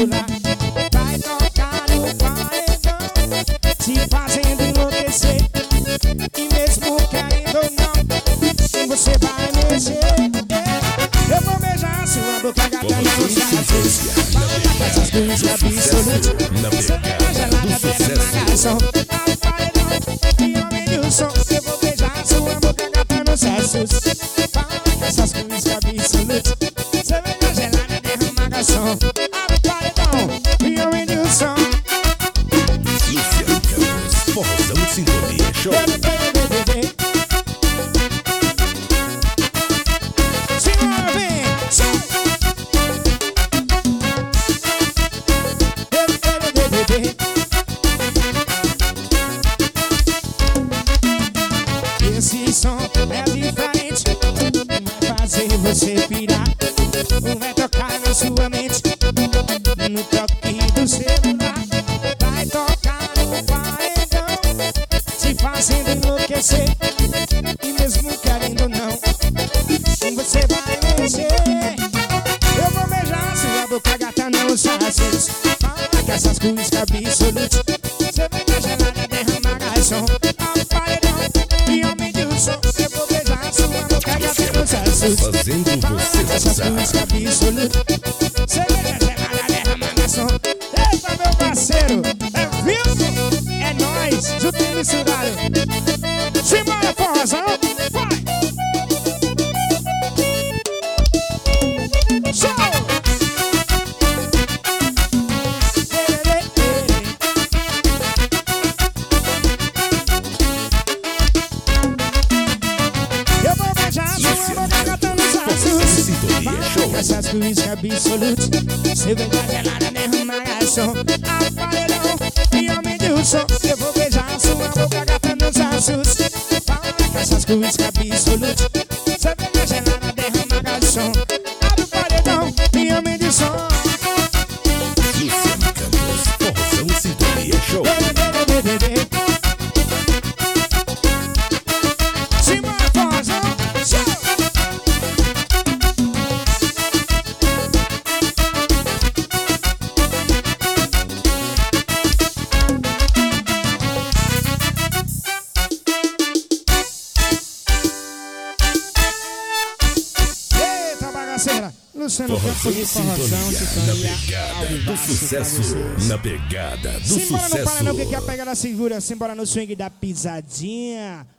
celular. Vai tocar no paredão, te fazendo enlouquecer. E mesmo querendo ou não, você vai mexer. Eu vou beijar sua boca gata nos braços. Vai com essas coisas absolutas. Você vai gelada dentro da garçom. No paredão, e homem do som. Eu vou beijar sua boca gata nos braços. Vai com essas coisas absolutas. Você vai gelada dentro da garçom. No paredão, e homem do som. Luciano Campos, Forrozão de Sintonia Show. Esse som é diferente, vai fazer você pirar, vai tocar na sua mente, no toque do celular. Vai tocar no paredão, te fazendo enlouquecer. E mesmo querendo ou não, você vai mexer. Eu vou beijar sua boca gata nos braços. Fala que essas coisas absolutas. Você vai me gelada, derrama garçom. Ao paredão, e homem do som. Eu vou beijar sua boca gata nos braços. Fazendo você Essas dançar. coisas absolutas. Você vai me gelada, derrama garçom. Eita, meu parceiro, é Vildo, é nóis, junto e misturado. Simbora, Forrozão, vai! Show! Eu vou beijar sua boca gata nos braços. Sintonia Show. Essas coisas absolutas. Você vai dar gelada, derrama garçom. Ao paredão, e homem do som. Eu vou beijar sua boca gata nos braços. Fala que essas coisas absolutas. Você vai dar gelada, derrama garçom. Ao paredão, e homem do som. Luciano Campos, Forrozão de Sintonia Show. Simbora, Forrozão, show! Eita, bagaceira! Luciano Campos Forrozão de de Forrozão, Sintonia, na sintonia pegada ao do vivaço pra sucesso. vocês. Na pegada do Simbora no sucesso. Paraná, que é a pegada segura. Simbora no swing da pisadinha.